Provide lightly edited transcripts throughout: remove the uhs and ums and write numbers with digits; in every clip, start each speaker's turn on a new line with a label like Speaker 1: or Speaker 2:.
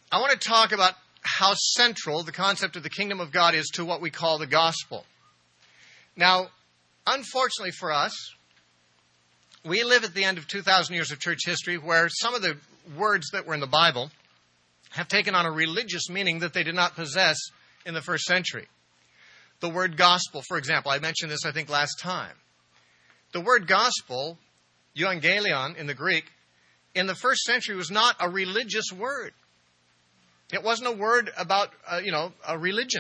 Speaker 1: I want to talk about how central the concept of the kingdom of God is to what we call the gospel. Now, unfortunately for us, we live at the end of 2,000 years of church history where some of the words that were in the Bible have taken on a religious meaning that they did not possess in the first century. The word gospel, for example, I mentioned this, I think, last time. The word gospel, euangelion in the Greek, in the first century was not a religious word. It wasn't a word about, a religion.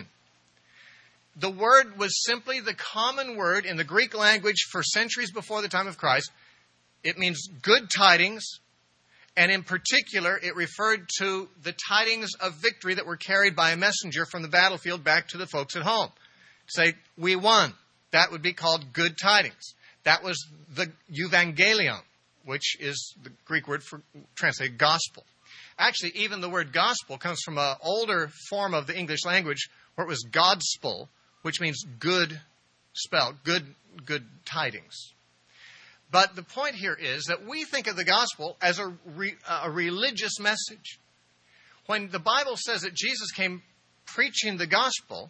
Speaker 1: The word was simply the common word in the Greek language for centuries before the time of Christ. It means good tidings, and in particular, it referred to the tidings of victory that were carried by a messenger from the battlefield back to the folks at home. Say, we won. That would be called good tidings. That was the euangelion, which is the Greek word for translated gospel. Actually, even the word gospel comes from an older form of the English language where it was godspel, which means good spell, good tidings. But the point here is that we think of the gospel as a religious message. When the Bible says that Jesus came preaching the gospel,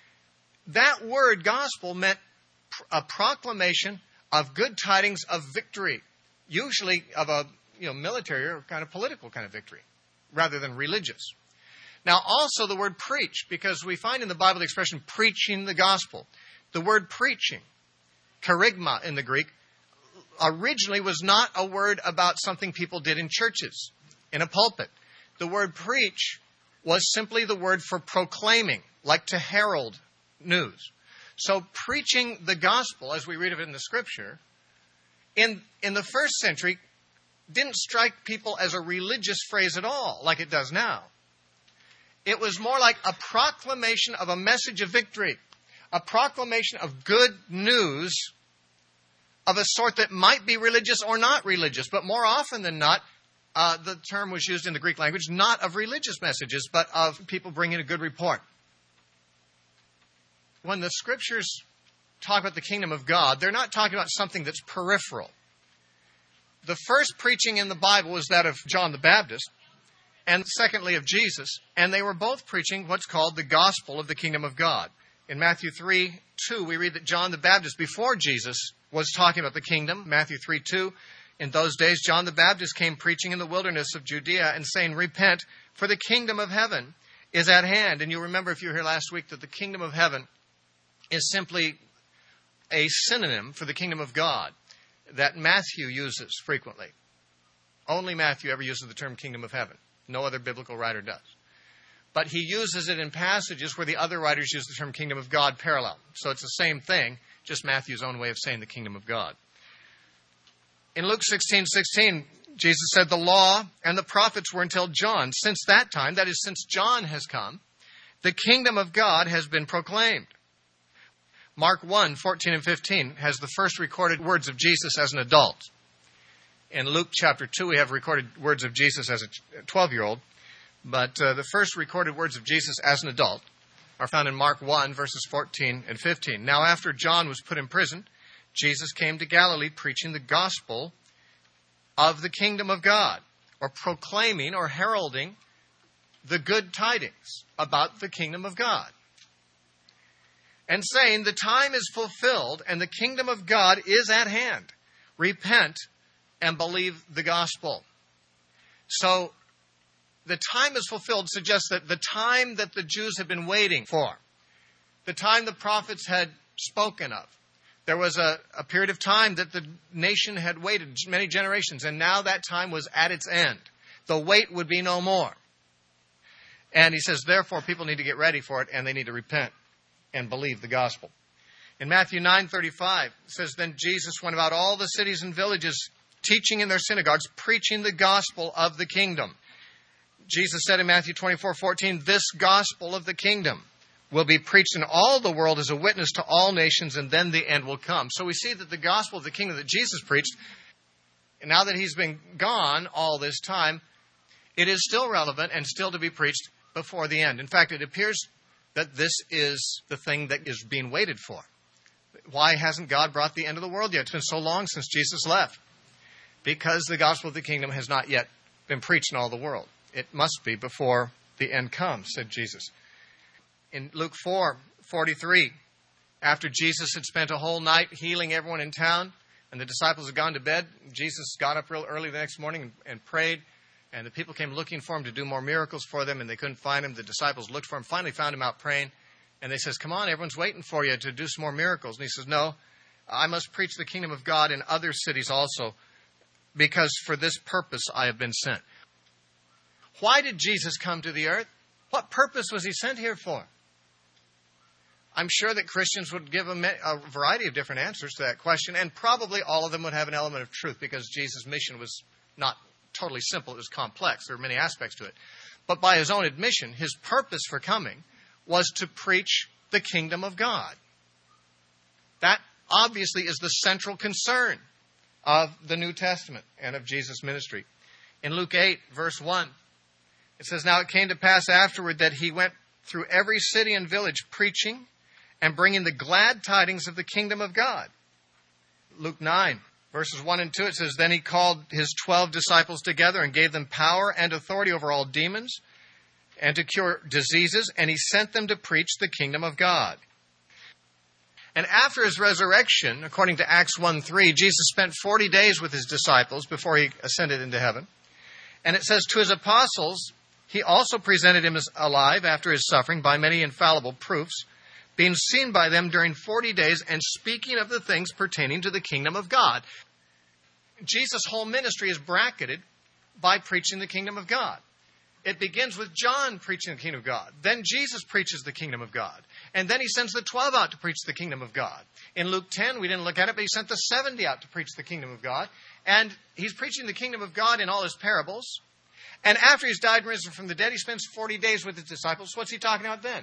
Speaker 1: that word gospel meant a proclamation of good tidings of victory, usually of a military or kind of political kind of victory, rather than religious. Now, also the word preach, because we find in the Bible the expression preaching the gospel. The word preaching, kerygma in the Greek, originally was not a word about something people did in churches, in a pulpit. The word preach was simply the word for proclaiming, like to herald news. So preaching the gospel, as we read of it in the Scripture, in the first century, didn't strike people as a religious phrase at all, like it does now. It was more like a proclamation of a message of victory, a proclamation of good news of a sort that might be religious or not religious, but more often than not, the term was used in the Greek language, not of religious messages, but of people bringing a good report. When the Scriptures talk about the kingdom of God, they're not talking about something that's peripheral. The first preaching in the Bible was that of John the Baptist, and secondly of Jesus, and they were both preaching what's called the gospel of the kingdom of God. In Matthew 3:2, we read that John the Baptist, before Jesus, was talking about the kingdom. Matthew 3:2, in those days John the Baptist came preaching in the wilderness of Judea and saying, repent, for the kingdom of heaven is at hand. And you remember, if you were here last week, that the kingdom of heaven is simply a synonym for the kingdom of God that Matthew uses frequently. Only Matthew ever uses the term kingdom of heaven. No other biblical writer does. But he uses it in passages where the other writers use the term kingdom of God parallel. So it's the same thing, just Matthew's own way of saying the kingdom of God. In Luke 16:16, Jesus said, the law and the prophets were until John. Since that time, that is, since John has come, the kingdom of God has been proclaimed. Mark 1:14 and 15 has the first recorded words of Jesus as an adult. In Luke chapter 2, we have recorded words of Jesus as a 12-year-old. But the first recorded words of Jesus as an adult are found in Mark 1, verses 14 and 15. Now, after John was put in prison, Jesus came to Galilee preaching the gospel of the kingdom of God, or proclaiming or heralding the good tidings about the kingdom of God, and saying, the time is fulfilled and the kingdom of God is at hand. Repent and believe the gospel. So, the time is fulfilled suggests that the time that the Jews had been waiting for, the time the prophets had spoken of, there was a period of time that the nation had waited many generations, and now that time was at its end. The wait would be no more. And he says, therefore, people need to get ready for it, and they need to repent and believe the gospel. In Matthew 9:35, it says, then Jesus went about all the cities and villages, teaching in their synagogues, preaching the gospel of the kingdom. Jesus said in Matthew 24:14, this gospel of the kingdom will be preached in all the world as a witness to all nations, and then the end will come. So we see that the gospel of the kingdom that Jesus preached, and now that he's been gone all this time, it is still relevant and still to be preached before the end. In fact, it appears that this is the thing that is being waited for. Why hasn't God brought the end of the world yet? It's been so long since Jesus left. Because the gospel of the kingdom has not yet been preached in all the world. It must be before the end comes, said Jesus. In Luke 4:43, after Jesus had spent a whole night healing everyone in town, and the disciples had gone to bed, Jesus got up real early the next morning and prayed, and the people came looking for him to do more miracles for them, and they couldn't find him. The disciples looked for him, finally found him out praying, and they says, "Come on, everyone's waiting for you to do some more miracles." And he says, "No, I must preach the kingdom of God in other cities also, because for this purpose I have been sent." Why did Jesus come to the earth? What purpose was he sent here for? I'm sure that Christians would give a variety of different answers to that question, and probably all of them would have an element of truth, because Jesus' mission was not totally simple. It was complex. There were many aspects to it. But by his own admission, his purpose for coming was to preach the kingdom of God. That obviously is the central concern of the New Testament and of Jesus' ministry. In Luke 8, verse 1, it says, "Now it came to pass afterward that he went through every city and village preaching and bringing the glad tidings of the kingdom of God." Luke 9, verses 1 and 2, it says, "Then he called his 12 disciples together and gave them power and authority over all demons and to cure diseases, and he sent them to preach the kingdom of God." And after his resurrection, according to Acts 1:3, Jesus spent 40 days with his disciples before he ascended into heaven. And it says, "To his apostles, he also presented him as alive after his suffering by many infallible proofs, being seen by them during 40 days and speaking of the things pertaining to the kingdom of God." Jesus' whole ministry is bracketed by preaching the kingdom of God. It begins with John preaching the kingdom of God. Then Jesus preaches the kingdom of God. And then he sends the 12 out to preach the kingdom of God. In Luke 10, we didn't look at it, but he sent the 70 out to preach the kingdom of God. And he's preaching the kingdom of God in all his parables. And after he's died and risen from the dead, he spends 40 days with his disciples. What's he talking about then?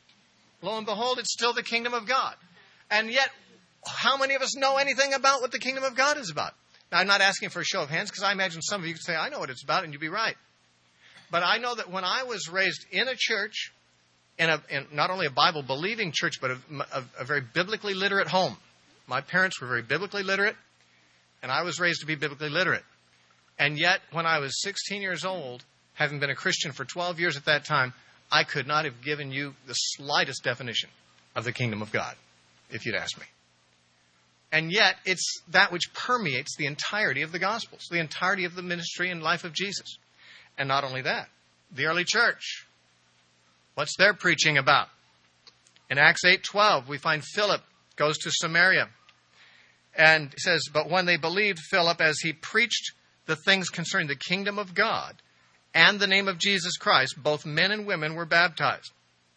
Speaker 1: Lo and behold, it's still the kingdom of God. And yet, how many of us know anything about what the kingdom of God is about? Now, I'm not asking for a show of hands, because I imagine some of you could say, "I know what it's about," and you'd be right. But I know that when I was raised in a church, in not only a Bible-believing church, but a very biblically literate home. My parents were very biblically literate, and I was raised to be biblically literate. And yet, when I was 16 years old, having been a Christian for 12 years at that time, I could not have given you the slightest definition of the kingdom of God, if you'd asked me. And yet, it's that which permeates the entirety of the Gospels, the entirety of the ministry and life of Jesus. And not only that, the early church, what's their preaching about? In Acts 8:12, we find Philip goes to Samaria. And it says, "But when they believed Philip as he preached the things concerning the kingdom of God and the name of Jesus Christ, both men and women were baptized."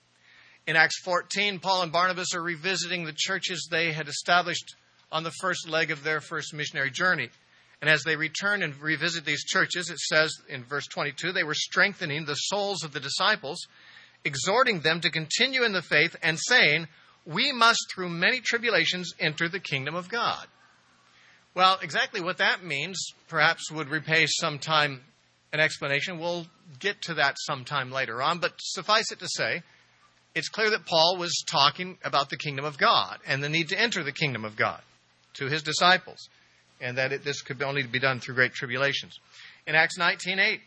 Speaker 1: In Acts 14, Paul and Barnabas are revisiting the churches they had established on the first leg of their first missionary journey. And as they return and revisit these churches, it says in verse 22, "They were strengthening the souls of the disciples, exhorting them to continue in the faith and saying, 'We must through many tribulations enter the kingdom of God.'" Well, exactly what that means perhaps would repay some time an explanation. We'll get to that sometime later on. But suffice it to say, it's clear that Paul was talking about the kingdom of God and the need to enter the kingdom of God to his disciples, and that this could only be done through great tribulations. In Acts 19:8,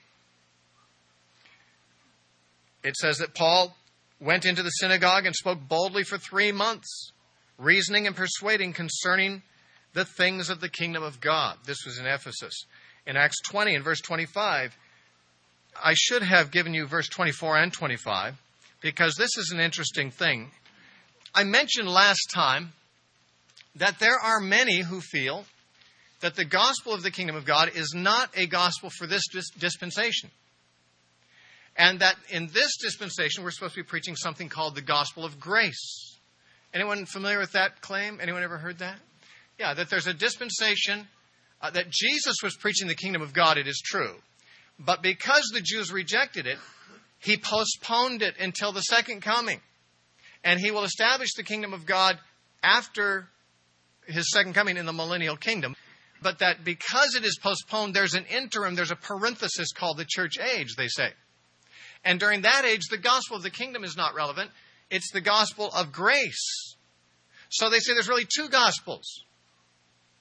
Speaker 1: it says that Paul went into the synagogue and spoke boldly for 3 months, reasoning and persuading concerning the things of the kingdom of God. This was in Ephesus. In Acts 20 and verse 25, I should have given you verse 24 and 25, because this is an interesting thing. I mentioned last time that there are many who feel that the gospel of the kingdom of God is not a gospel for this dispensation. And that in this dispensation, we're supposed to be preaching something called the gospel of grace. Anyone familiar with that claim? Anyone ever heard that? Yeah, that there's a dispensation, that Jesus was preaching the kingdom of God, it is true. But because the Jews rejected it, he postponed it until the second coming. And he will establish the kingdom of God after his second coming in the millennial kingdom. But that because it is postponed, there's an interim, there's a parenthesis called the church age, they say. And during that age, the gospel of the kingdom is not relevant. It's the gospel of grace. So they say there's really two gospels.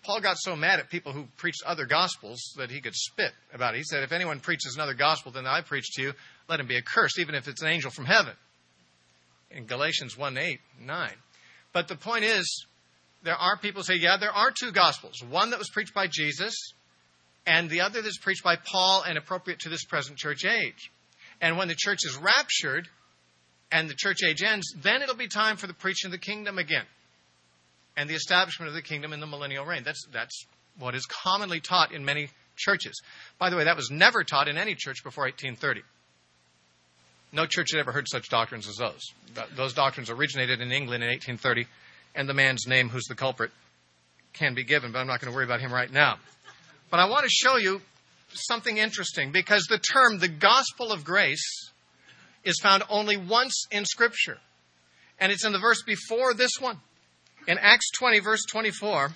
Speaker 1: Paul got so mad at people who preached other gospels that he could spit about it. He said, if anyone preaches another gospel than I preach to you, let him be accursed, even if it's an angel from heaven. In Galatians 1:8-9. But the point is, there are people who say, yeah, there are two gospels. One that was preached by Jesus, and the other that's preached by Paul and appropriate to this present church age. And when the church is raptured and the church age ends, then it'll be time for the preaching of the kingdom again and the establishment of the kingdom in the millennial reign. That's what is commonly taught in many churches. By the way, that was never taught in any church before 1830. No church had ever heard such doctrines as those. Those doctrines originated in England in 1830, and the man's name, who's the culprit, can be given, but I'm not going to worry about him right now. But I want to show you something interesting, because the term, the gospel of grace, is found only once in Scripture. And it's in the verse before this one. In Acts 20, verse 24,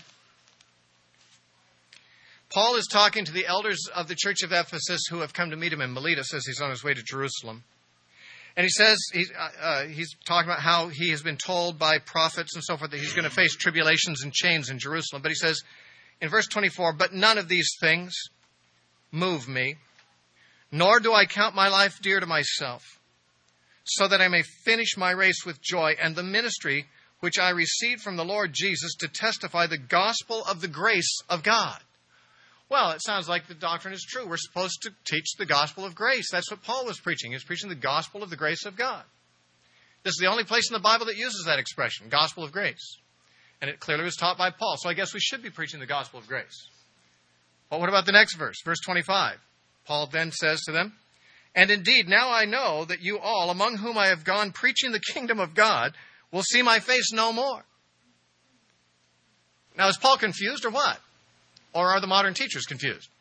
Speaker 1: Paul is talking to the elders of the church of Ephesus who have come to meet him in Miletus as he's on his way to Jerusalem. And he says, he's talking about how he has been told by prophets and so forth that he's going to face tribulations and chains in Jerusalem. But he says in verse 24, but none of these things move me, nor do I count my life dear to myself, so that I may finish my race with joy and the ministry which I received from the Lord Jesus to testify the gospel of the grace of God. Well, it sounds like the doctrine is true. We're supposed to teach the gospel of grace. That's what Paul was preaching. He was preaching the gospel of the grace of God. This is the only place in the Bible that uses that expression, gospel of grace. And it clearly was taught by Paul. So I guess we should be preaching the gospel of grace. But what about the next verse, verse 25? Paul then says to them, and indeed, now I know that you all, among whom I have gone preaching the kingdom of God, will see my face no more. Now, is Paul confused or what? Or are the modern teachers confused?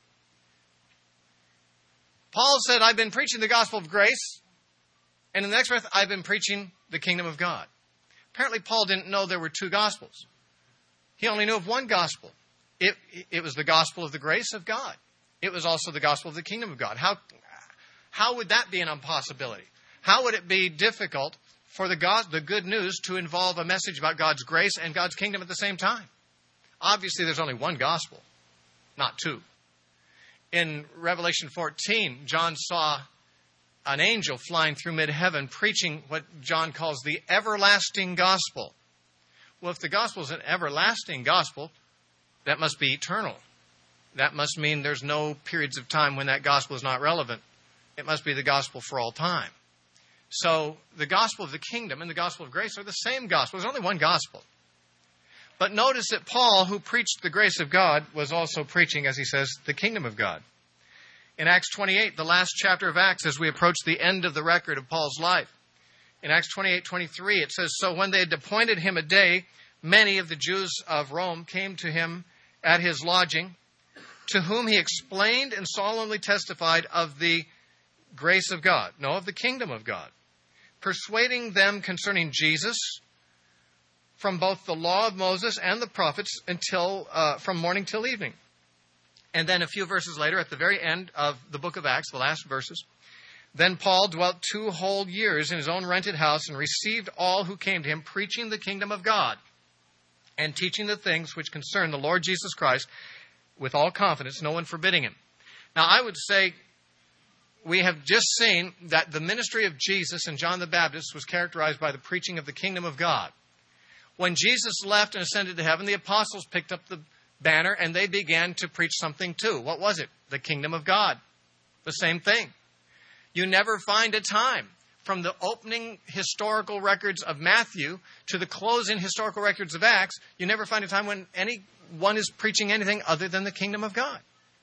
Speaker 1: Paul said, I've been preaching the gospel of grace, and in the next breath, I've been preaching the kingdom of God. Apparently, Paul didn't know there were two gospels. He only knew of one gospel. It was the gospel of the grace of God. It was also the gospel of the kingdom of God. How would that be an impossibility? How would it be difficult for the good news to involve a message about God's grace and God's kingdom at the same time? Obviously, there's only one gospel, not two. In Revelation 14, John saw an angel flying through mid-heaven preaching what John calls the everlasting gospel. Well, if the gospel is an everlasting gospel, that must be eternal. That must mean there's no periods of time when that gospel is not relevant. It must be the gospel for all time. So the gospel of the kingdom and the gospel of grace are the same gospel. There's only one gospel. But notice that Paul, who preached the grace of God, was also preaching, as he says, the kingdom of God. In Acts 28, the last chapter of Acts, as we approach the end of the record of Paul's life, in Acts 28:23, it says, so when they had appointed him a day, many of the Jews of Rome came to him at his lodging, to whom he explained and solemnly testified of the grace of God, no, of the kingdom of God, persuading them concerning Jesus from both the law of Moses and the prophets from morning till evening. And then a few verses later, at the very end of the book of Acts, the last verses, then Paul dwelt 2 whole years in his own rented house and received all who came to him, preaching the kingdom of God and teaching the things which concern the Lord Jesus Christ with all confidence, no one forbidding him. Now, I would say we have just seen that the ministry of Jesus and John the Baptist was characterized by the preaching of the kingdom of God. When Jesus left and ascended to heaven, the apostles picked up the banner and they began to preach something too. What was it? The kingdom of God. The same thing. You never find a time from the opening historical records of Matthew to the closing historical records of Acts, you never find a time when anyone is preaching anything other than the kingdom of God.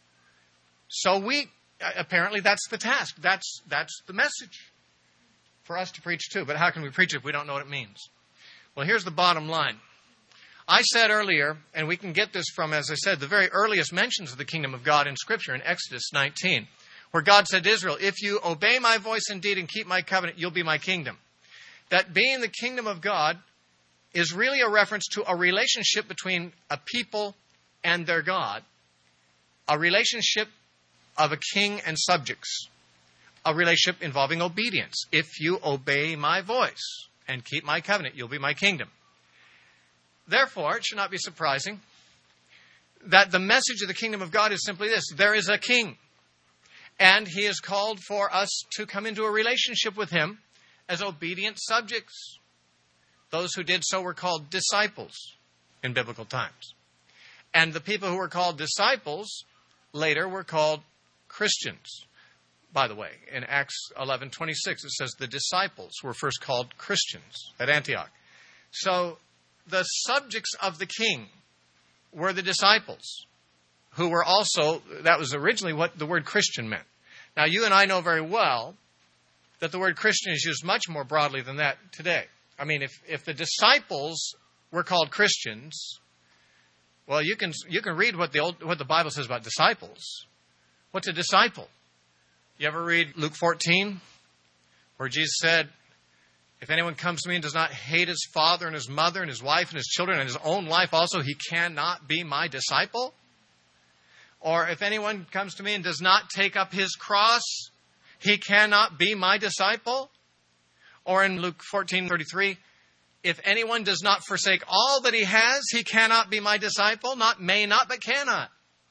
Speaker 1: So apparently that's the task. That's the message for us to preach too. But how can we preach it if we don't know what it means? Well, here's the bottom line. I said earlier, and we can get this from, as I said, the very earliest mentions of the kingdom of God in Scripture in Exodus 19, where God said to Israel, if you obey my voice indeed and keep my covenant, you'll be my kingdom. That being the kingdom of God is really a reference to a relationship between a people and their God, a relationship of a king and subjects, a relationship involving obedience. If you obey my voice and keep my covenant, you'll be my kingdom. Therefore, it should not be surprising that the message of the kingdom of God is simply this: there is a king, and he has called for us to come into a relationship with him as obedient subjects. Those who did so were called disciples in biblical times. And the people who were called disciples later were called Christians. By the way, in Acts 11:26, it says the disciples were first called Christians at Antioch. So the subjects of the king were the disciples, who were also, that was originally what the word Christian meant. Now, you and I know very well that the word Christian is used much more broadly than that today. I mean, if the disciples were called Christians, well, you can read what the Bible says about disciples. What's a disciple? You ever read Luke 14, where Jesus said, if anyone comes to me and does not hate his father and his mother and his wife and his children and his own life also, he cannot be my disciple? Or if anyone comes to me and does not take up his cross, he cannot be my disciple? Or in Luke 14:33, if anyone does not forsake all that he has, he cannot be my disciple. Not may not, but cannot.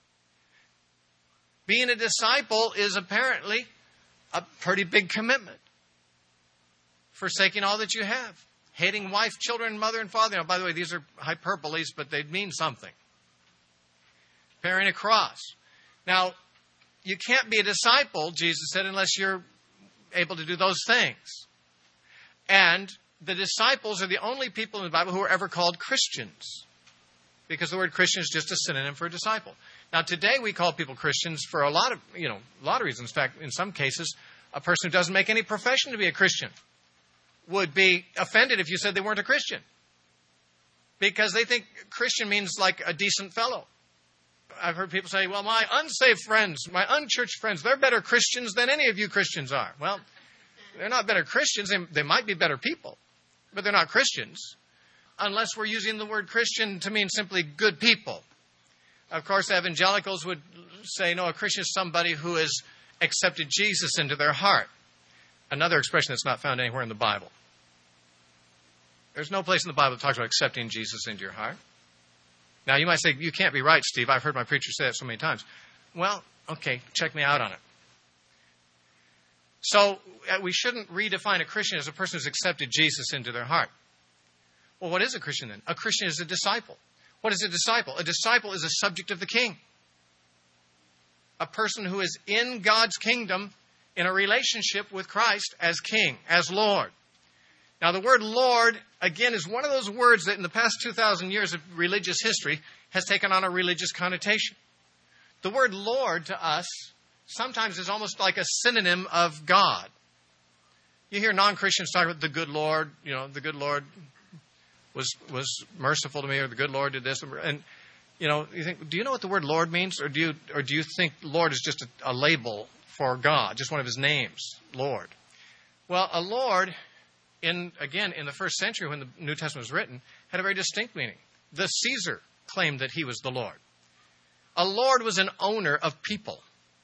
Speaker 1: Being a disciple is apparently a pretty big commitment. Forsaking all that you have. Hating wife, children, mother, and father. Now, by the way, these are hyperboles, but they mean something. Bearing a cross. Now, you can't be a disciple, Jesus said, unless you're able to do those things. And the disciples are the only people in the Bible who are ever called Christians. Because the word Christian is just a synonym for a disciple. Now, today we call people Christians for a lot of reasons. In fact, in some cases, a person who doesn't make any profession to be a Christian would be offended if you said they weren't a Christian. Because they think Christian means like a decent fellow. I've heard people say, well, my unsaved friends, my unchurched friends, they're better Christians than any of you Christians are. Well, they're not better Christians. They might be better people, but they're not Christians. Unless we're using the word Christian to mean simply good people. Of course, evangelicals would say, no, a Christian is somebody who has accepted Jesus into their heart. Another expression that's not found anywhere in the Bible. There's no place in the Bible that talks about accepting Jesus into your heart. Now, you might say, you can't be right, Steve. I've heard my preacher say that so many times. Well, okay, check me out on it. So, we shouldn't redefine a Christian as a person who's accepted Jesus into their heart. Well, what is a Christian then? A Christian is a disciple. What is a disciple? A disciple is a subject of the king. A person who is in God's kingdom in a relationship with Christ as king, as Lord. Now, the word Lord, again, is one of those words that in the past 2,000 years of religious history has taken on a religious connotation. The word Lord to us sometimes is almost like a synonym of God. You hear non-Christians talk about the good Lord, the good Lord was merciful to me, or the good Lord did this. And, you think, do you know what the word Lord means? Or do you think Lord is just a label for God, just one of his names, Lord? Well, a Lord, in the first century when the New Testament was written, had a very distinct meaning. The Caesar claimed that he was the Lord. A Lord was an owner of people.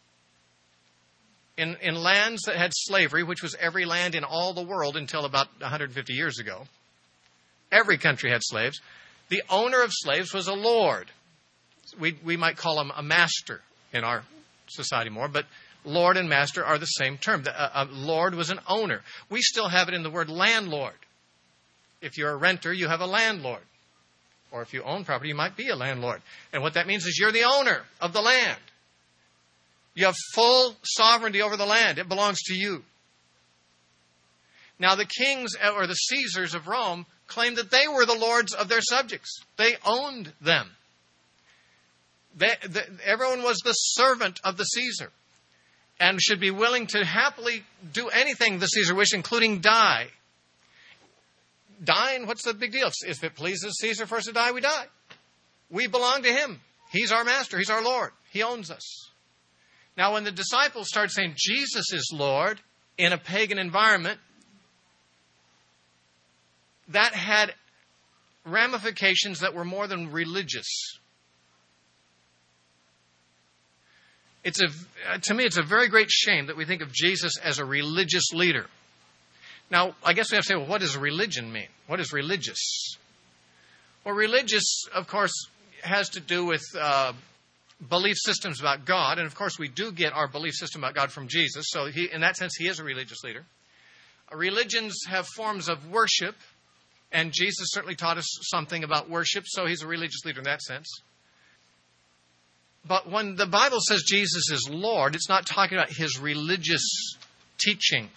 Speaker 1: In lands that had slavery, which was every land in all the world until about 150 years ago, every country had slaves. The owner of slaves was a lord. We might call him a master in our society more, but lord and master are the same term. A lord was an owner. We still have it in the word landlord. If you're a renter, you have a landlord. Or if you own property, you might be a landlord. And what that means is you're the owner of the land. You have full sovereignty over the land. It belongs to you. Now, the kings or the Caesars of Rome claimed that they were the lords of their subjects. They owned them. Everyone was the servant of the Caesar and should be willing to happily do anything the Caesar wished, including die. Dying, what's the big deal? If it pleases Caesar for us to die, we die. We belong to him. He's our master. He's our Lord. He owns us. Now, when the disciples started saying Jesus is Lord in a pagan environment, that had ramifications that were more than religious. To me, it's a very great shame that we think of Jesus as a religious leader. Now, I guess we have to say, well, what does religion mean? What is religious? Well, religious, of course, has to do with belief systems about God. And, of course, we do get our belief system about God from Jesus. So, in that sense, he is a religious leader. Religions have forms of worship. And Jesus certainly taught us something about worship. So, he's a religious leader in that sense. But when the Bible says Jesus is Lord, it's not talking about his religious teachings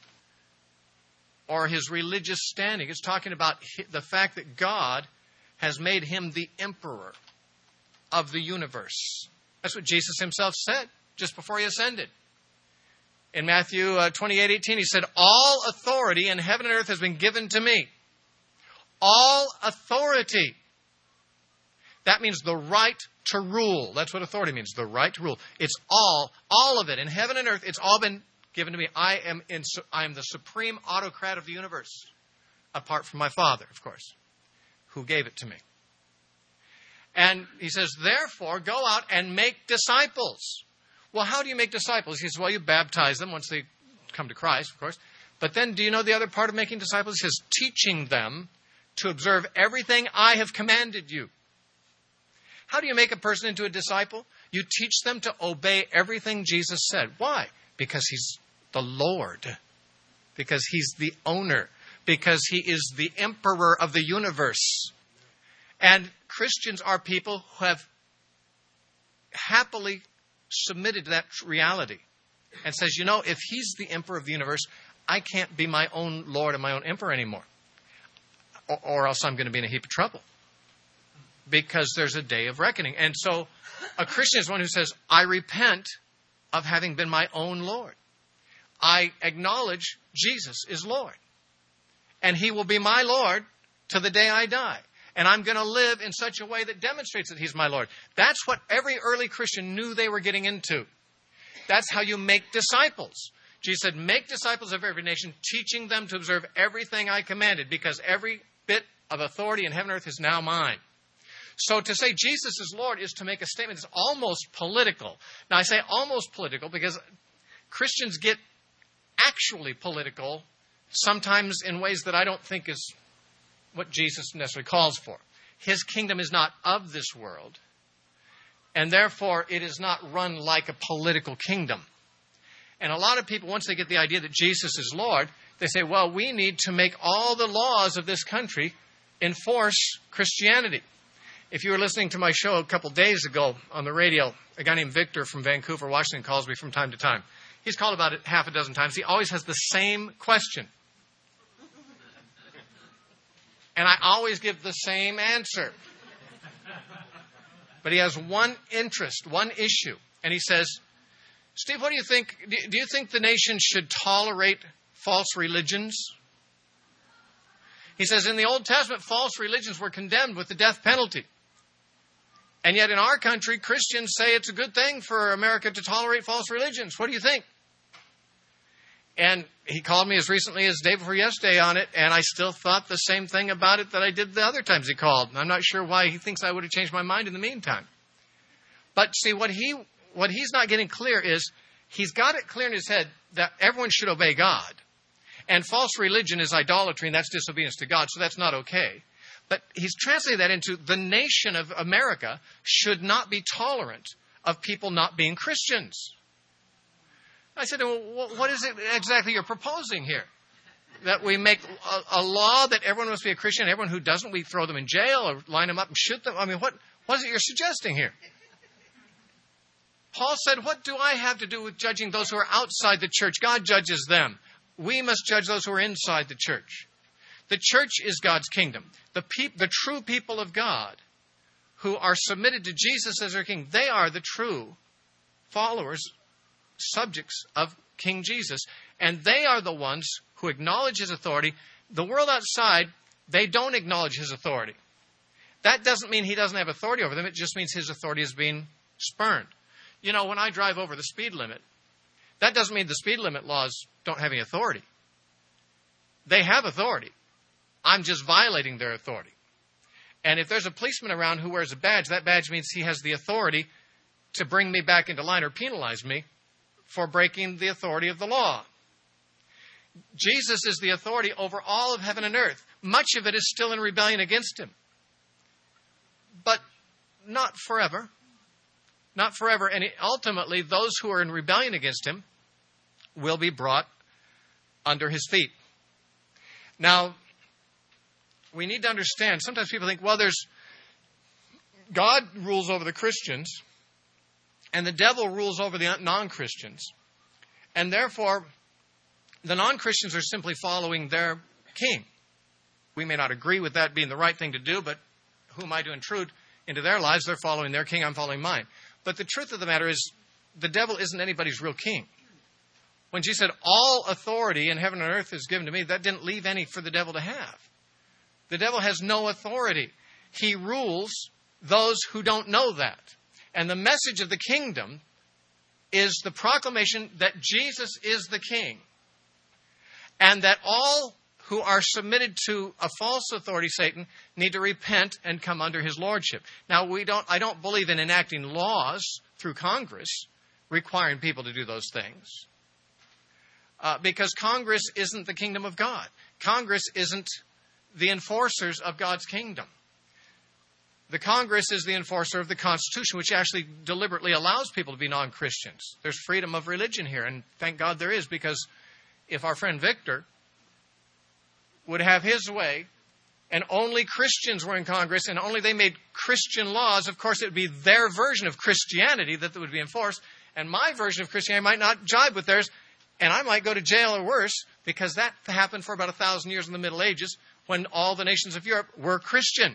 Speaker 1: or his religious standing. It's talking about the fact that God has made him the emperor of the universe. That's what Jesus himself said just before he ascended. In Matthew 28:18, he said, all authority in heaven and earth has been given to me. All authority. That means the right to rule. That's what authority means, the right to rule. It's all of it. In heaven and earth, it's all been given to me. I am the supreme autocrat of the universe, apart from my Father, of course, who gave it to me. And he says, therefore, go out and make disciples. Well, how do you make disciples? He says, well, you baptize them once they come to Christ, of course. But then do you know the other part of making disciples? He says, teaching them to observe everything I have commanded you. How do you make a person into a disciple? You teach them to obey everything Jesus said. Why? Because he's the Lord. Because he's the owner. Because he is the emperor of the universe. And Christians are people who have happily submitted to that reality. And says, you know, if he's the emperor of the universe, I can't be my own Lord and my own emperor anymore. Or else I'm going to be in a heap of trouble. Because there's a day of reckoning. And so a Christian is one who says, I repent of having been my own Lord. I acknowledge Jesus is Lord. And he will be my Lord to the day I die. And I'm going to live in such a way that demonstrates that he's my Lord. That's what every early Christian knew they were getting into. That's how you make disciples. Jesus said, make disciples of every nation, teaching them to observe everything I commanded, because every bit of authority in heaven and earth is now mine. So to say Jesus is Lord is to make a statement that's almost political. Now, I say almost political because Christians get actually political sometimes in ways that I don't think is what Jesus necessarily calls for. His kingdom is not of this world, and therefore it is not run like a political kingdom. And a lot of people, once they get the idea that Jesus is Lord, they say, well, we need to make all the laws of this country enforce Christianity. If you were listening to my show a couple days ago on the radio, a guy named Victor from Vancouver, Washington, calls me from time to time. He's called about it half a dozen times. He always has the same question. And I always give the same answer. But he has one interest, one issue. And he says, Steve, what do you think? Do you think the nation should tolerate false religions? He says, in the Old Testament, false religions were condemned with the death penalty. And yet in our country, Christians say it's a good thing for America to tolerate false religions. What do you think? And he called me as recently as the day before yesterday on it, and I still thought the same thing about it that I did the other times he called. I'm not sure why he thinks I would have changed my mind in the meantime. But see, what he's not getting clear is he's got it clear in his head that everyone should obey God. And false religion is idolatry, and that's disobedience to God, so that's not okay. But he's translating that into the nation of America should not be tolerant of people not being Christians. I said, well, what is it exactly you're proposing here? That we make a law that everyone must be a Christian, and everyone who doesn't, we throw them in jail or line them up and shoot them? I mean, what is it you're suggesting here? Paul said, what do I have to do with judging those who are outside the church? God judges them. We must judge those who are inside the church. The church is God's kingdom. The true people of God who are submitted to Jesus as their king, they are the true followers, subjects of King Jesus. And they are the ones who acknowledge his authority. The world outside, they don't acknowledge his authority. That doesn't mean he doesn't have authority over them. It just means his authority is being spurned. You know, when I drive over the speed limit, that doesn't mean the speed limit laws don't have any authority. They have authority. I'm just violating their authority. And if there's a policeman around who wears a badge, that badge means he has the authority to bring me back into line or penalize me for breaking the authority of the law. Jesus is the authority over all of heaven and earth. Much of it is still in rebellion against him. But not forever. Not forever. And ultimately, those who are in rebellion against him will be brought under his feet. Now, we need to understand, sometimes people think, well, God rules over the Christians, and the devil rules over the non-Christians. And therefore, the non-Christians are simply following their king. We may not agree with that being the right thing to do, but who am I to intrude into their lives? They're following their king, I'm following mine. But the truth of the matter is, the devil isn't anybody's real king. When Jesus said, all authority in heaven and earth is given to me, that didn't leave any for the devil to have. The devil has no authority. He rules those who don't know that. And the message of the kingdom is the proclamation that Jesus is the king. And that all who are submitted to a false authority, Satan, need to repent and come under his lordship. Now, I don't believe in enacting laws through Congress requiring people to do those things. Because Congress isn't the kingdom of God. Congress isn't the enforcers of God's kingdom. The Congress is the enforcer of the Constitution, which actually deliberately allows people to be non-Christians. There's freedom of religion here, and thank God there is, because if our friend Victor would have his way, and only Christians were in Congress, and only they made Christian laws, of course it would be their version of Christianity that would be enforced, and my version of Christianity might not jibe with theirs, and I might go to jail or worse, because that happened for about 1,000 years in the Middle Ages, when all the nations of Europe were Christian.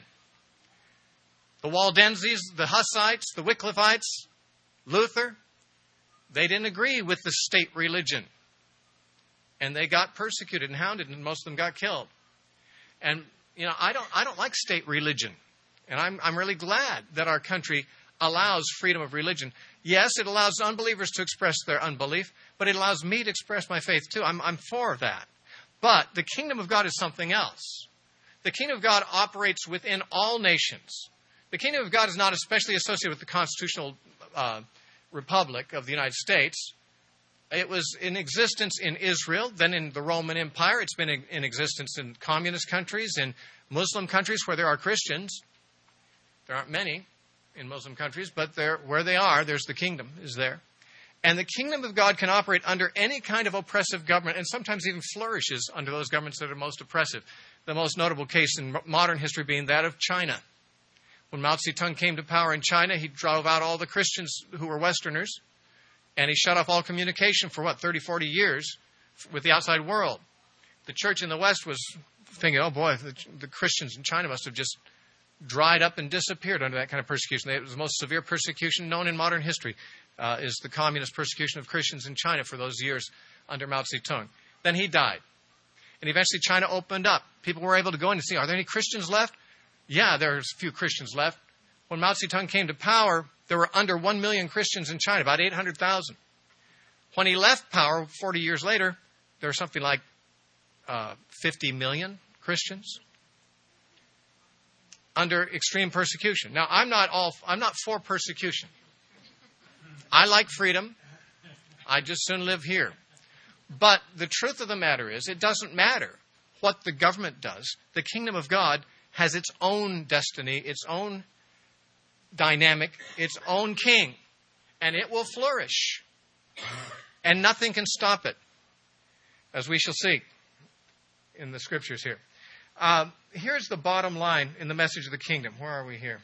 Speaker 1: The Waldenses, the Hussites, the Wycliffites, Luther, they didn't agree with the state religion. And they got persecuted and hounded, and most of them got killed. And, I don't like state religion. And I'm really glad that our country allows freedom of religion. Yes, it allows unbelievers to express their unbelief, but it allows me to express my faith too. I'm for that. But the kingdom of God is something else. The kingdom of God operates within all nations. The kingdom of God is not especially associated with the constitutional republic of the United States. It was in existence in Israel, then in the Roman Empire. It's been in existence in communist countries, in Muslim countries where there are Christians. There aren't many in Muslim countries, but where they are, there's the kingdom is there. And the kingdom of God can operate under any kind of oppressive government, and sometimes even flourishes under those governments that are most oppressive. The most notable case in modern history being that of China. When Mao Zedong came to power in China, he drove out all the Christians who were Westerners, and he shut off all communication for 30, 40 years with the outside world. The church in the West was thinking, oh boy, the Christians in China must have just dried up and disappeared under that kind of persecution. It was the most severe persecution known in modern history, is the communist persecution of Christians in China for those years under Mao Zedong. Then he died. And eventually China opened up. People were able to go in and see, are there any Christians left? Yeah, there's a few Christians left. When Mao Zedong came to power, there were under 1 million Christians in China, about 800,000. When he left power 40 years later, there were something like 50 million Christians under extreme persecution. Now, I'm not for persecution. I like freedom. I just soon live here. But the truth of the matter is, it doesn't matter what the government does. The kingdom of God has its own destiny, its own dynamic, its own king. And it will flourish. And nothing can stop it, as we shall see in the scriptures here. Here's the bottom line in the message of the kingdom. Where are we here?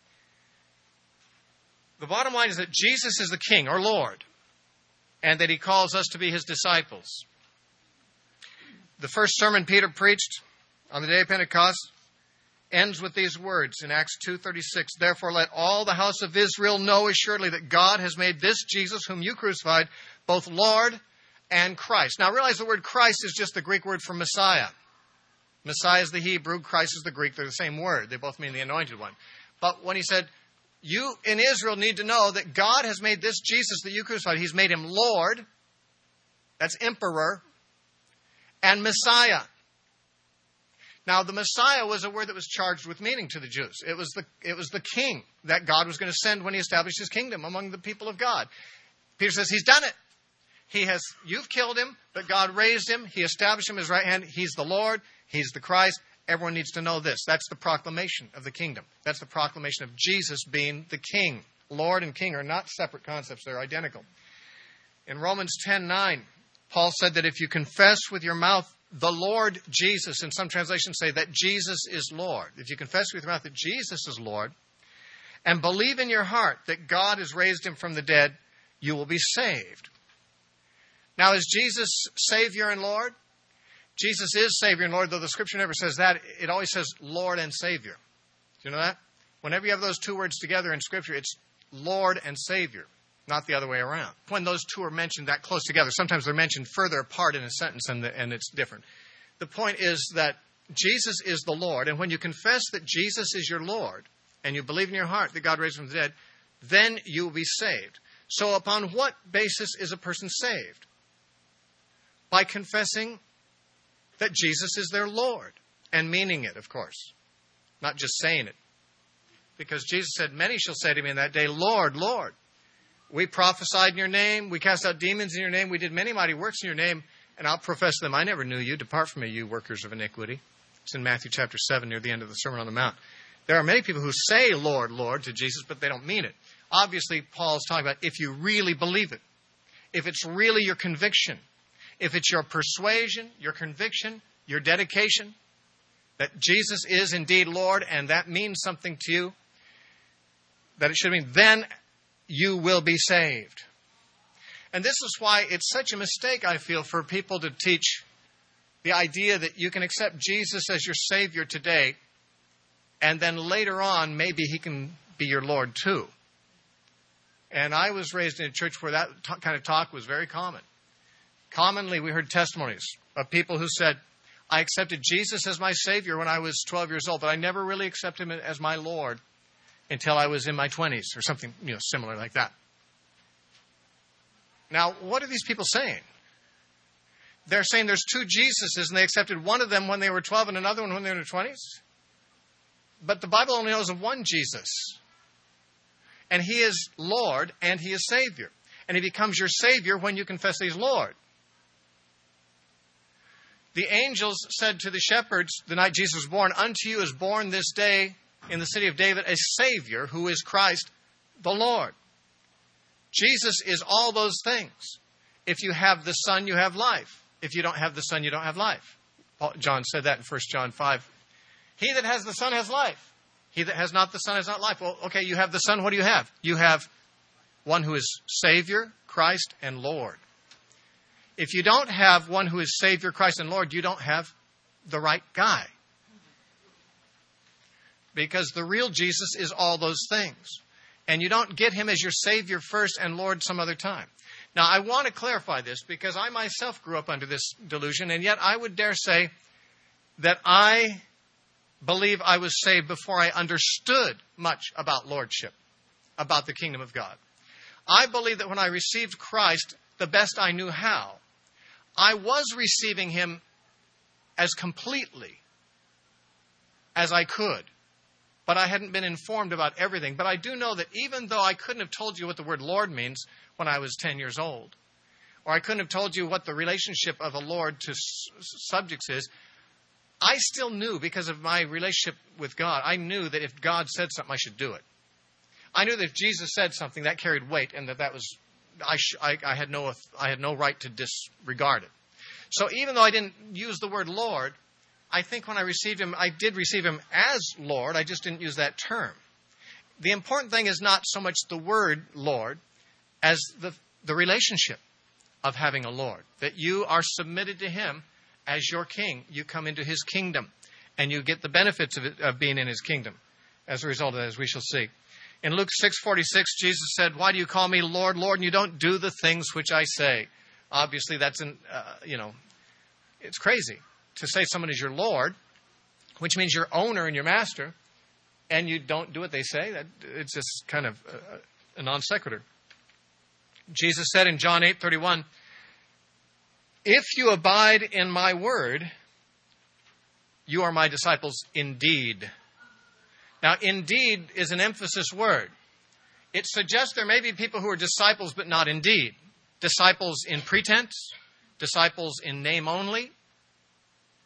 Speaker 1: The bottom line is that Jesus is the King, or Lord, and that he calls us to be his disciples. The first sermon Peter preached on the day of Pentecost ends with these words in Acts 2:36. Therefore let all the house of Israel know assuredly that God has made this Jesus, whom you crucified, both Lord and Christ. Now realize the word Christ is just the Greek word for Messiah. Messiah is the Hebrew, Christ is the Greek. They're the same word. They both mean the anointed one. But when he said, you in Israel need to know that God has made this Jesus that you crucified, he's made him Lord, that's emperor, and Messiah. Now, the Messiah was a word that was charged with meaning to the Jews. It was the king that God was going to send when he established his kingdom among the people of God. Peter says, he's done it. You've killed him, but God raised him. He established him at his right hand. He's the Lord. He's the Christ. everyone needs to know this. That's the proclamation of the kingdom. That's the proclamation of Jesus being the king. Lord and king are not separate concepts. They're identical. In Romans 10:9, Paul said that if you confess with your mouth the Lord Jesus, and some translations say that Jesus is Lord. If you confess with your mouth that Jesus is Lord, and believe in your heart that God has raised him from the dead, you will be saved. Now, is Jesus Savior and Lord? Jesus is Savior and Lord, though the Scripture never says that. It always says Lord and Savior. Do you know that? Whenever you have those two words together in Scripture, it's Lord and Savior, not the other way around. When those two are mentioned that close together, sometimes they're mentioned further apart in a sentence and it's different. The point is that Jesus is the Lord, and when you confess that Jesus is your Lord, and you believe in your heart that God raised him from the dead, then you will be saved. So upon what basis is a person saved? By confessing that Jesus is their Lord, and meaning it, of course, not just saying it. Because Jesus said, many shall say to me in that day, Lord, Lord, we prophesied in your name, we cast out demons in your name, we did many mighty works in your name, and I'll profess to them, I never knew you. Depart from me, you workers of iniquity. It's in Matthew chapter 7, near the end of the Sermon on the Mount. There are many people who say, Lord, Lord, to Jesus, but they don't mean it. Obviously, Paul's talking about if you really believe it, if it's really your conviction, if it's your persuasion, your conviction, your dedication, that Jesus is indeed Lord, and that means something to you, that it should mean, then you will be saved. And this is why it's such a mistake, I feel, for people to teach the idea that you can accept Jesus as your Savior today, and then later on, maybe he can be your Lord too. And I was raised in a church where that kind of talk was very common. Commonly, we heard testimonies of people who said, I accepted Jesus as my Savior when I was 12 years old, but I never really accepted him as my Lord until I was in my 20s, or something, similar like that. Now, what are these people saying? They're saying there's two Jesuses, and they accepted one of them when they were 12 and another one when they were in their 20s. But the Bible only knows of one Jesus. And he is Lord and he is Savior. And he becomes your Savior when you confess that he's Lord. The angels said to the shepherds the night Jesus was born, unto you is born this day in the city of David a Savior who is Christ the Lord. Jesus is all those things. If you have the Son, you have life. If you don't have the Son, you don't have life. John said that in 1 John 5. He that has the Son has life. He that has not the Son has not life. Well, okay, you have the Son. What do you have? You have one who is Savior, Christ, and Lord. If you don't have one who is Savior, Christ, and Lord, you don't have the right guy. Because the real Jesus is all those things. And you don't get him as your Savior first and Lord some other time. Now, I want to clarify this because I myself grew up under this delusion, and yet I would dare say that I believe I was saved before I understood much about lordship, about the kingdom of God. I believe that when I received Christ, the best I knew how, I was receiving him as completely as I could. But I hadn't been informed about everything. But I do know that even though I couldn't have told you what the word Lord means when I was 10 years old, or I couldn't have told you what the relationship of a Lord to subjects is, I still knew, because of my relationship with God, I knew that if God said something, I should do it. I knew that if Jesus said something, that carried weight, and that was, I had no right to disregard it. So even though I didn't use the word Lord, I think when I received him, I did receive him as Lord. I just didn't use that term. The important thing is not so much the word Lord as the relationship of having a Lord. That you are submitted to him as your king. You come into his kingdom and you get the benefits of being in his kingdom as a result of that, as we shall see. In Luke 6:46, Jesus said, why do you call me Lord, Lord, and you don't do the things which I say? Obviously, that's, it's crazy to say someone is your Lord, which means your owner and your master, and you don't do what they say. It's just kind of a non sequitur. Jesus said in John 8:31, if you abide in my word, you are my disciples indeed. Now, indeed is an emphasis word. It suggests there may be people who are disciples but not indeed. Disciples in pretense, disciples in name only.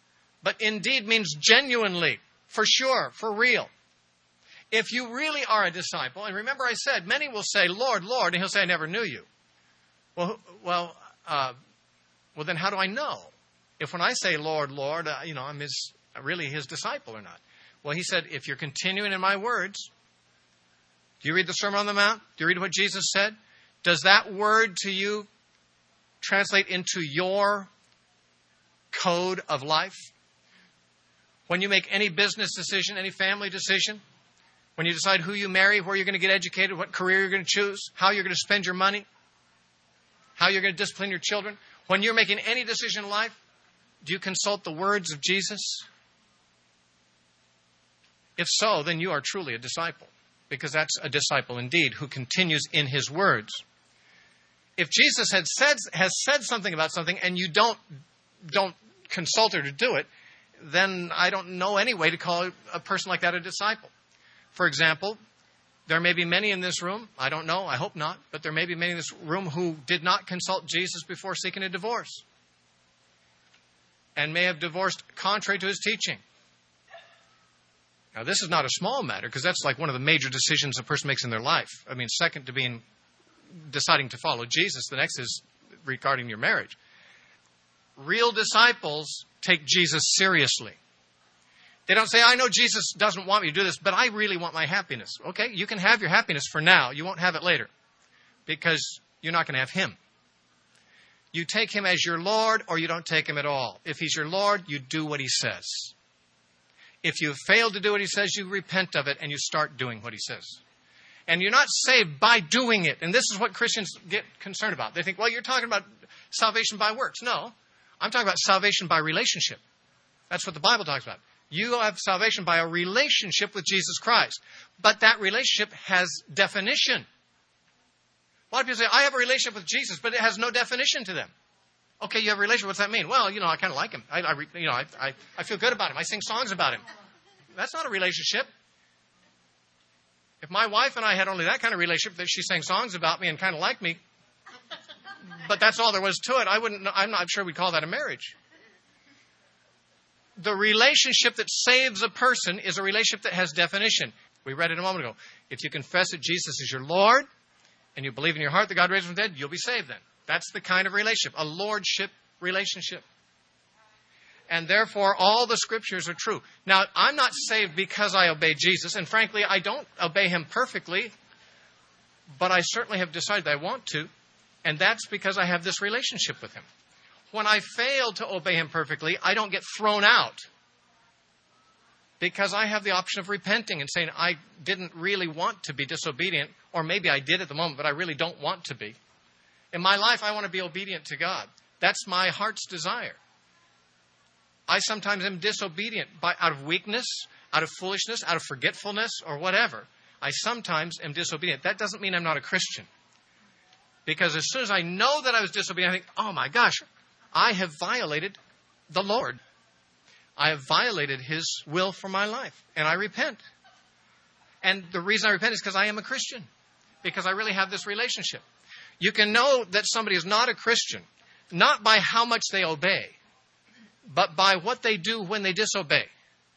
Speaker 1: But indeed means genuinely, for sure, for real. If you really are a disciple, and remember I said, many will say, Lord, Lord, and he'll say, I never knew you. Well, then how do I know? If when I say, Lord, Lord, I'm really his disciple or not? Well, he said, if you're continuing in my words, do you read the Sermon on the Mount? Do you read what Jesus said? Does that word to you translate into your code of life? When you make any business decision, any family decision, when you decide who you marry, where you're going to get educated, what career you're going to choose, how you're going to spend your money, how you're going to discipline your children, when you're making any decision in life, do you consult the words of Jesus? If so, then you are truly a disciple, because that's a disciple indeed who continues in his words. If Jesus has said something about something and you don't consult her to do it, then I don't know any way to call a person like that a disciple. For example, there may be many in this room, I don't know, I hope not, but there may be many in this room who did not consult Jesus before seeking a divorce and may have divorced contrary to his teaching. Now, this is not a small matter, because that's like one of the major decisions a person makes in their life. I mean, second to deciding to follow Jesus, the next is regarding your marriage. Real disciples take Jesus seriously. They don't say, I know Jesus doesn't want me to do this, but I really want my happiness. Okay, you can have your happiness for now. You won't have it later, because you're not going to have him. You take him as your Lord, or you don't take him at all. If he's your Lord, you do what he says. If you fail to do what he says, you repent of it and you start doing what he says. And you're not saved by doing it. And this is what Christians get concerned about. They think, well, you're talking about salvation by works. No, I'm talking about salvation by relationship. That's what the Bible talks about. You have salvation by a relationship with Jesus Christ. But that relationship has definition. A lot of people say, I have a relationship with Jesus, but it has no definition to them. Okay, you have a relationship. What's that mean? Well, I kind of like him. I feel good about him. I sing songs about him. That's not a relationship. If my wife and I had only that kind of relationship, that she sang songs about me and kind of liked me, but that's all there was to it, I'm not sure we'd call that a marriage. The relationship that saves a person is a relationship that has definition. We read it a moment ago. If you confess that Jesus is your Lord and you believe in your heart that God raised him from the dead, you'll be saved then. That's the kind of relationship, a lordship relationship. And therefore, all the scriptures are true. Now, I'm not saved because I obey Jesus. And frankly, I don't obey him perfectly. But I certainly have decided I want to. And that's because I have this relationship with him. When I fail to obey him perfectly, I don't get thrown out. Because I have the option of repenting and saying, I didn't really want to be disobedient. Or maybe I did at the moment, but I really don't want to be. In my life, I want to be obedient to God. That's my heart's desire. I sometimes am disobedient out of weakness, out of foolishness, out of forgetfulness, or whatever. I sometimes am disobedient. That doesn't mean I'm not a Christian. Because as soon as I know that I was disobedient, I think, oh my gosh, I have violated the Lord. I have violated his will for my life. And I repent. And the reason I repent is because I am a Christian. Because I really have this relationship. You can know that somebody is not a Christian, not by how much they obey, but by what they do when they disobey.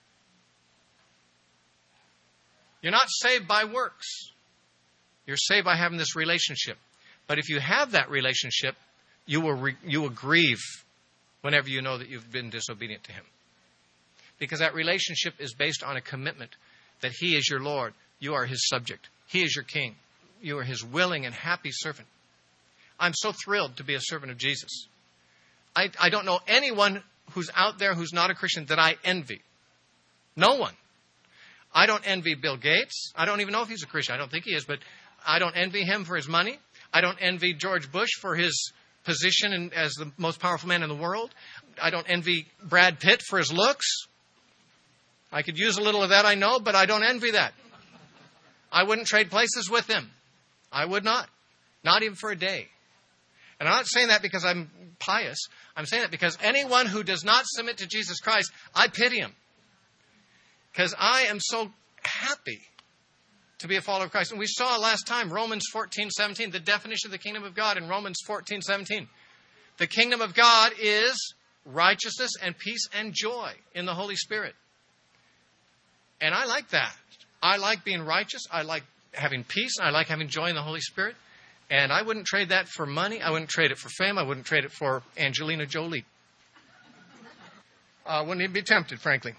Speaker 1: You're not saved by works. You're saved by having this relationship. But if you have that relationship, you will grieve whenever you know that you've been disobedient to him. Because that relationship is based on a commitment that he is your Lord. You are his subject. He is your king. You are his willing and happy servant. I'm so thrilled to be a servant of Jesus. I don't know anyone who's out there who's not a Christian that I envy. No one. I don't envy Bill Gates. I don't even know if he's a Christian. I don't think he is, but I don't envy him for his money. I don't envy George Bush for his position as the most powerful man in the world. I don't envy Brad Pitt for his looks. I could use a little of that, I know, but I don't envy that. I wouldn't trade places with him. I would not. Not even for a day. And I'm not saying that because I'm pious. I'm saying that because anyone who does not submit to Jesus Christ, I pity him. Because I am so happy to be a follower of Christ. And we saw last time, Romans 14:17, the definition of the kingdom of God in Romans 14:17. The kingdom of God is righteousness and peace and joy in the Holy Spirit. And I like that. I like being righteous. I like having peace. And I like having joy in the Holy Spirit. And I wouldn't trade that for money. I wouldn't trade it for fame. I wouldn't trade it for Angelina Jolie. Wouldn't even be tempted, frankly.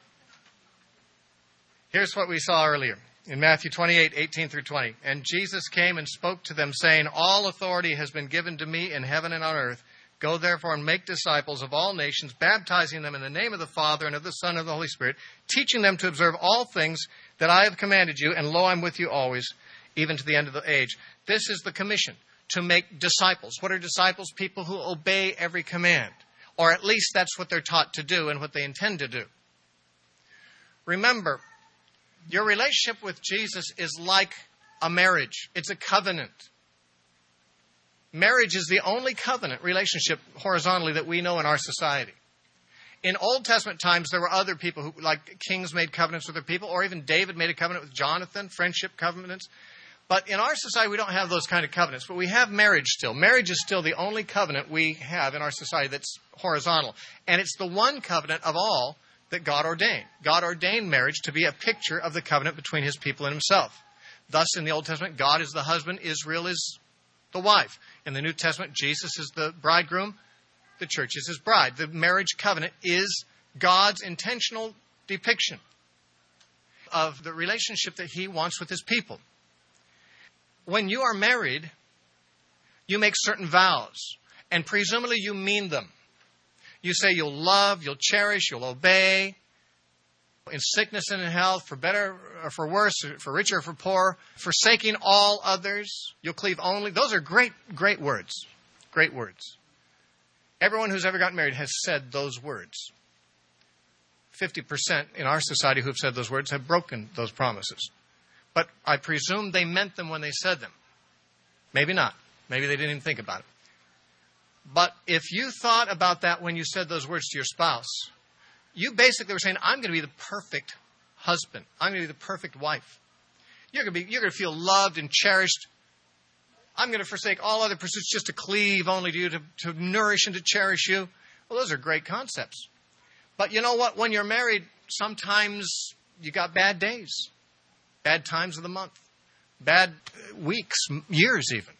Speaker 1: Here's what we saw earlier in Matthew 28, 18 through 20. And Jesus came and spoke to them, saying, all authority has been given to me in heaven and on earth. Go therefore and make disciples of all nations, baptizing them in the name of the Father and of the Son and of the Holy Spirit, teaching them to observe all things that I have commanded you, and lo, I'm with you always, even to the end of the age. This is the commission, to make disciples. What are disciples? People who obey every command. Or at least that's what they're taught to do and what they intend to do. Remember, your relationship with Jesus is like a marriage. It's a covenant. Marriage is the only covenant relationship horizontally that we know in our society. In Old Testament times, there were other people who, like kings, made covenants with their people, or even David made a covenant with Jonathan, friendship covenants. But in our society, we don't have those kind of covenants, but we have marriage still. Marriage is still the only covenant we have in our society that's horizontal. And it's the one covenant of all that God ordained. God ordained marriage to be a picture of the covenant between his people and himself. Thus, in the Old Testament, God is the husband, Israel is the wife. In the New Testament, Jesus is the bridegroom, the church is his bride. The marriage covenant is God's intentional depiction of the relationship that he wants with his people. When you are married, you make certain vows, and presumably you mean them. You say you'll love, you'll cherish, you'll obey, in sickness and in health, for better or for worse, for richer or for poor, forsaking all others, you'll cleave only. Those are great, great words. Great words. Everyone who's ever gotten married has said those words. 50% in our society who have said those words have broken those promises. But I presume they meant them when they said them. Maybe not. Maybe they didn't even think about it. But if you thought about that when you said those words to your spouse, you basically were saying, I'm going to be the perfect husband. I'm going to be the perfect wife. You're going to feel loved and cherished. I'm going to forsake all other pursuits just to cleave only to you, to nourish and to cherish you. Well, those are great concepts. But you know what? When you're married, sometimes you got bad days. Bad times of the month, bad weeks, years even.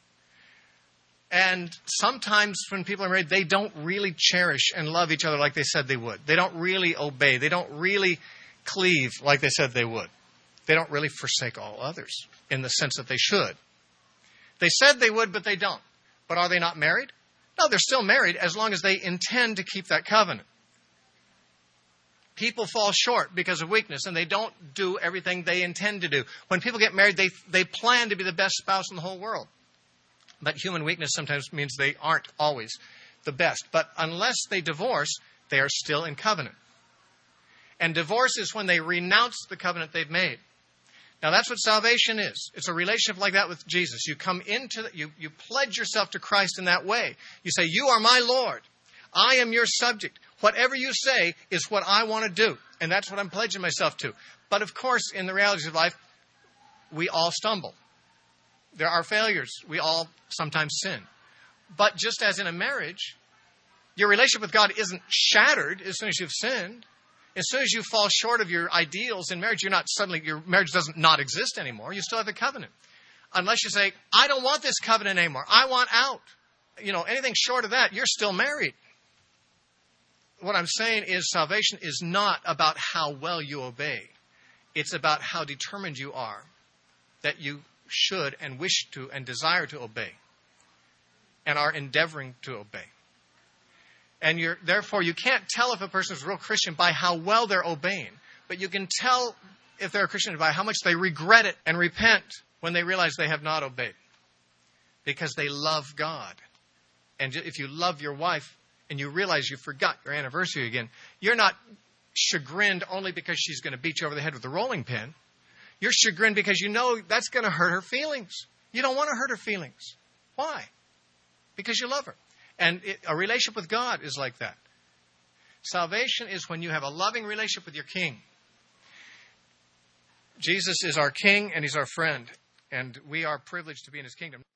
Speaker 1: And sometimes when people are married, they don't really cherish and love each other like they said they would. They don't really obey. They don't really cleave like they said they would. They don't really forsake all others in the sense that they should. They said they would, but they don't. But are they not married? No, they're still married as long as they intend to keep that covenant. People fall short because of weakness, and they don't do everything they intend to do. When people get married, they plan to be the best spouse in the whole world. But human weakness sometimes means they aren't always the best. But unless they divorce, they are still in covenant. And divorce is when they renounce the covenant they've made. Now, that's what salvation is. It's a relationship like that with Jesus. You come into, you pledge yourself to Christ in that way. You say, you are my Lord. I am your subject. Whatever you say is what I want to do. And that's what I'm pledging myself to. But of course, in the realities of life, we all stumble. There are failures. We all sometimes sin. But just as in a marriage, your relationship with God isn't shattered as soon as you've sinned. As soon as you fall short of your ideals in marriage, your marriage doesn't not exist anymore. You still have the covenant. Unless you say, I don't want this covenant anymore. I want out. Anything short of that, you're still married. What I'm saying is salvation is not about how well you obey. It's about how determined you are that you should and wish to and desire to obey and are endeavoring to obey. And therefore, you can't tell if a person is a real Christian by how well they're obeying, but you can tell if they're a Christian by how much they regret it and repent when they realize they have not obeyed, because they love God. And if you love your wife and you realize you forgot your anniversary again, you're not chagrined only because she's going to beat you over the head with a rolling pin. You're chagrined because you know that's going to hurt her feelings. You don't want to hurt her feelings. Why? Because you love her. And a relationship with God is like that. Salvation is when you have a loving relationship with your King. Jesus is our King and He's our friend. And we are privileged to be in His kingdom.